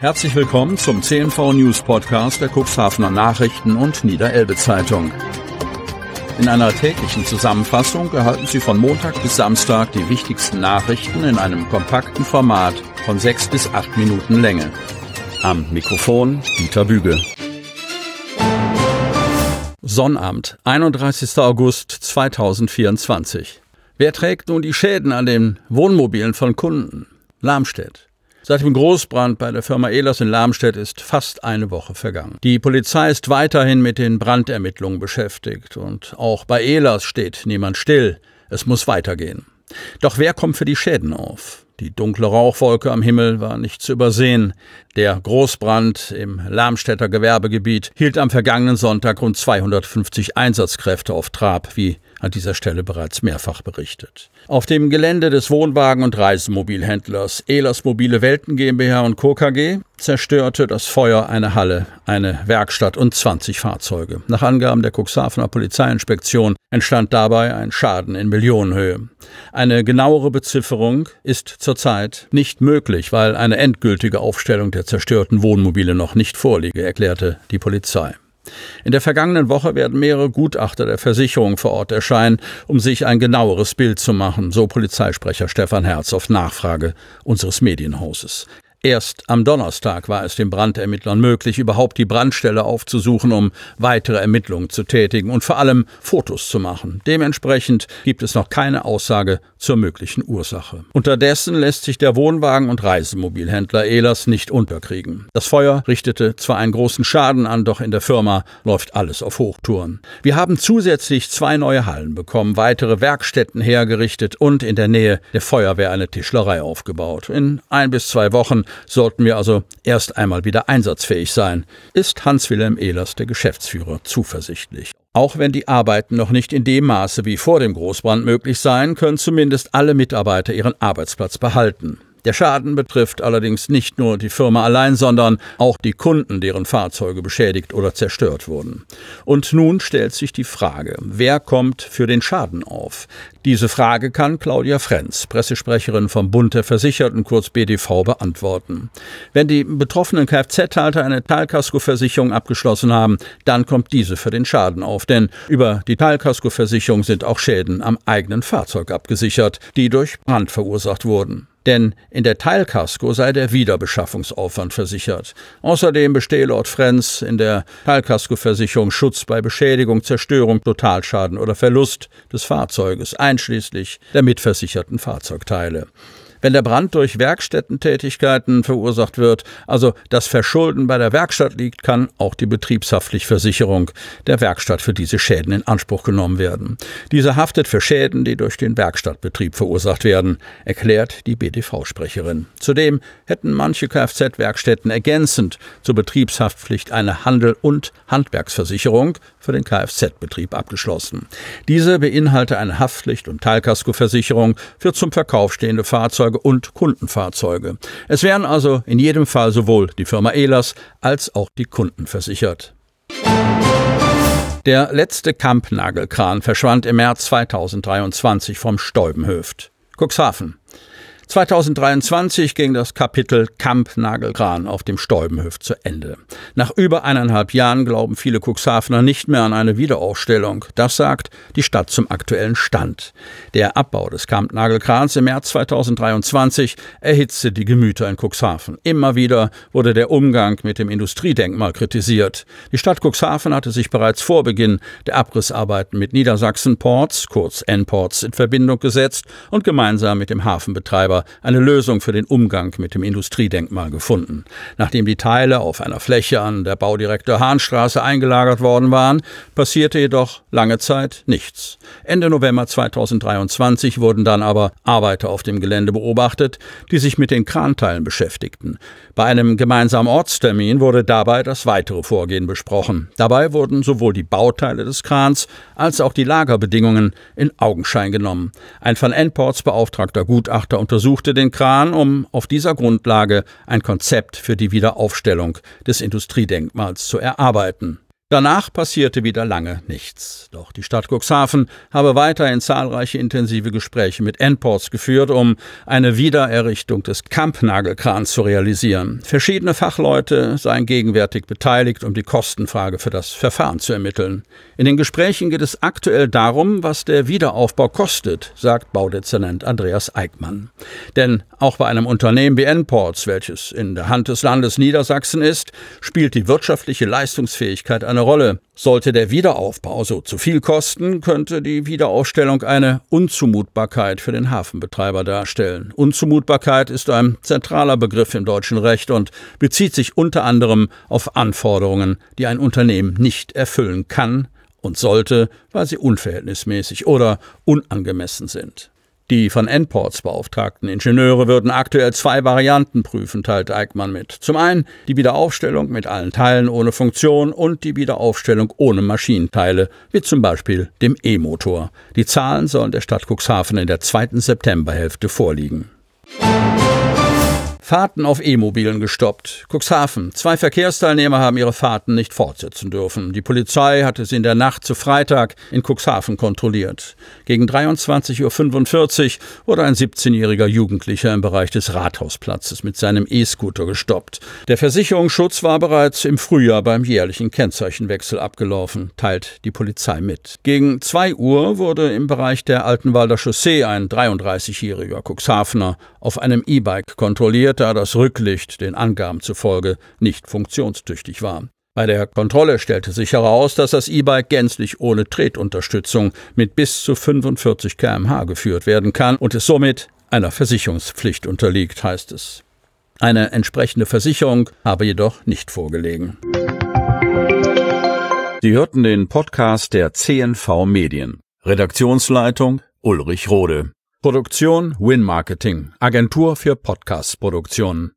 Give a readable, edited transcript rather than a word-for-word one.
Herzlich willkommen zum CNV News Podcast der Cuxhavener Nachrichten und Niederelbe Zeitung. In einer täglichen Zusammenfassung erhalten Sie von Montag bis Samstag die wichtigsten Nachrichten in einem kompakten Format von 6 bis 8 Minuten Länge. Am Mikrofon Dieter Büge. Sonnabend, 31. August 2024. Wer trägt nun die Schäden an den Wohnmobilen von Kunden? Lamstedt. Seit dem Großbrand bei der Firma Ehlers in Lamstedt ist fast eine Woche vergangen. Die Polizei ist weiterhin mit den Brandermittlungen beschäftigt und auch bei Ehlers steht niemand still. Es muss weitergehen. Doch wer kommt für die Schäden auf? Die dunkle Rauchwolke am Himmel war nicht zu übersehen. Der Großbrand im Lamstädter Gewerbegebiet hielt am vergangenen Sonntag rund 250 Einsatzkräfte auf Trab, wie an dieser Stelle bereits mehrfach berichtet. Auf dem Gelände des Wohnwagen- und Reisemobilhändlers Ehlers Mobile Welten GmbH und Co. KG zerstörte das Feuer eine Halle, eine Werkstatt und 20 Fahrzeuge. Nach Angaben der Cuxhavener Polizeiinspektion entstand dabei ein Schaden in Millionenhöhe. Eine genauere Bezifferung ist zurzeit nicht möglich, weil eine endgültige Aufstellung der zerstörten Wohnmobile noch nicht vorliege, erklärte die Polizei. In der vergangenen Woche werden mehrere Gutachter der Versicherung vor Ort erscheinen, um sich ein genaueres Bild zu machen, so Polizeisprecher Stefan Herz auf Nachfrage unseres Medienhauses. Erst am Donnerstag war es den Brandermittlern möglich, überhaupt die Brandstelle aufzusuchen, um weitere Ermittlungen zu tätigen und vor allem Fotos zu machen. Dementsprechend gibt es noch keine Aussage zur möglichen Ursache. Unterdessen lässt sich der Wohnwagen- und Reisemobilhändler Ehlers nicht unterkriegen. Das Feuer richtete zwar einen großen Schaden an, doch in der Firma läuft alles auf Hochtouren. Wir haben zusätzlich 2 neue Hallen bekommen, weitere Werkstätten hergerichtet und in der Nähe der Feuerwehr eine Tischlerei aufgebaut. In 1 bis 2 Wochen sollten wir also erst einmal wieder einsatzfähig sein, ist Hans-Wilhelm Ehlers, der Geschäftsführer, zuversichtlich. Auch wenn die Arbeiten noch nicht in dem Maße wie vor dem Großbrand möglich seien, können zumindest alle Mitarbeiter ihren Arbeitsplatz behalten. Der Schaden betrifft allerdings nicht nur die Firma allein, sondern auch die Kunden, deren Fahrzeuge beschädigt oder zerstört wurden. Und nun stellt sich die Frage, wer kommt für den Schaden auf? Diese Frage kann Claudia Frenz, Pressesprecherin vom Bund der Versicherten, kurz BDV, beantworten. Wenn die betroffenen Kfz-Halter eine Teilkaskoversicherung abgeschlossen haben, dann kommt diese für den Schaden auf. Denn über die Teilkaskoversicherung sind auch Schäden am eigenen Fahrzeug abgesichert, die durch Brand verursacht wurden. Denn in der Teilkasko sei der Wiederbeschaffungsaufwand versichert. Außerdem bestehe laut Frenz in der Teilkaskoversicherung Schutz bei Beschädigung, Zerstörung, Totalschaden oder Verlust des Fahrzeuges, einschließlich der mitversicherten Fahrzeugteile. Wenn der Brand durch Werkstättentätigkeiten verursacht wird, also das Verschulden bei der Werkstatt liegt, kann auch die Betriebshaftpflichtversicherung der Werkstatt für diese Schäden in Anspruch genommen werden. Diese haftet für Schäden, die durch den Werkstattbetrieb verursacht werden, erklärt die BDV-Sprecherin. Zudem hätten manche Kfz-Werkstätten ergänzend zur Betriebshaftpflicht eine Handel- und Handwerksversicherung für den Kfz-Betrieb abgeschlossen. Diese beinhalte eine Haftpflicht- und Teilkaskoversicherung für zum Verkauf stehende Fahrzeuge und Kundenfahrzeuge. Es wären also in jedem Fall sowohl die Firma Ehlers als auch die Kunden versichert. Der letzte Kampnagelkran verschwand im März 2023 vom Steubenhöft. Cuxhaven. 2023 ging das Kapitel Kampnagelkran auf dem Steubenhöft zu Ende. Nach über 1,5 Jahren glauben viele Cuxhavener nicht mehr an eine Wiederaufstellung. Das sagt die Stadt zum aktuellen Stand. Der Abbau des Kampnagelkrans im März 2023 erhitzte die Gemüter in Cuxhaven. Immer wieder wurde der Umgang mit dem Industriedenkmal kritisiert. Die Stadt Cuxhaven hatte sich bereits vor Beginn der Abrissarbeiten mit Niedersachsen Ports, kurz N-Ports, in Verbindung gesetzt und gemeinsam mit dem Hafenbetreiber eine Lösung für den Umgang mit dem Industriedenkmal gefunden. Nachdem die Teile auf einer Fläche an der Baudirektor-Hahn-Straße eingelagert worden waren, passierte jedoch lange Zeit nichts. Ende November 2023 wurden dann aber Arbeiter auf dem Gelände beobachtet, die sich mit den Kranteilen beschäftigten. Bei einem gemeinsamen Ortstermin wurde dabei das weitere Vorgehen besprochen. Dabei wurden sowohl die Bauteile des Krans als auch die Lagerbedingungen in Augenschein genommen. Ein von N-Ports beauftragter Gutachter untersuchte den Kran, um auf dieser Grundlage ein Konzept für die Wiederaufstellung des Industriedenkmals zu erarbeiten. Danach passierte wieder lange nichts. Doch die Stadt Cuxhaven habe weiterhin zahlreiche intensive Gespräche mit N-Ports geführt, um eine Wiedererrichtung des Kampnagelkrans zu realisieren. Verschiedene Fachleute seien gegenwärtig beteiligt, um die Kostenfrage für das Verfahren zu ermitteln. In den Gesprächen geht es aktuell darum, was der Wiederaufbau kostet, sagt Baudezernent Andreas Eickmann. Denn auch bei einem Unternehmen wie N-Ports, welches in der Hand des Landes Niedersachsen ist, spielt die wirtschaftliche Leistungsfähigkeit eine Rolle. Sollte der Wiederaufbau so zu viel kosten, könnte die Wiederaufstellung eine Unzumutbarkeit für den Hafenbetreiber darstellen. Unzumutbarkeit ist ein zentraler Begriff im deutschen Recht und bezieht sich unter anderem auf Anforderungen, die ein Unternehmen nicht erfüllen kann und sollte, weil sie unverhältnismäßig oder unangemessen sind. Die von N-Ports beauftragten Ingenieure würden aktuell 2 Varianten prüfen, teilt Eickmann mit. Zum einen die Wiederaufstellung mit allen Teilen ohne Funktion und die Wiederaufstellung ohne Maschinenteile, wie zum Beispiel dem E-Motor. Die Zahlen sollen der Stadt Cuxhaven in der 2. Septemberhälfte vorliegen. Fahrten auf E-Mobilen gestoppt. Cuxhaven. 2 Verkehrsteilnehmer haben ihre Fahrten nicht fortsetzen dürfen. Die Polizei hatte sie in der Nacht zu Freitag in Cuxhaven kontrolliert. Gegen 23:45 Uhr wurde ein 17-jähriger Jugendlicher im Bereich des Rathausplatzes mit seinem E-Scooter gestoppt. Der Versicherungsschutz war bereits im Frühjahr beim jährlichen Kennzeichenwechsel abgelaufen, teilt die Polizei mit. Gegen 2 Uhr wurde im Bereich der Altenwalder Chaussee ein 33-jähriger Cuxhavener auf einem E-Bike kontrolliert, da das Rücklicht den Angaben zufolge nicht funktionstüchtig war. Bei der Kontrolle stellte sich heraus, dass das E-Bike gänzlich ohne Tretunterstützung mit bis zu 45 km/h geführt werden kann und es somit einer Versicherungspflicht unterliegt, heißt es. Eine entsprechende Versicherung habe jedoch nicht vorgelegen. Sie hörten den Podcast der CNV Medien. Redaktionsleitung Ulrich Rode. Produktion Win Marketing, Agentur für Podcast-Produktionen.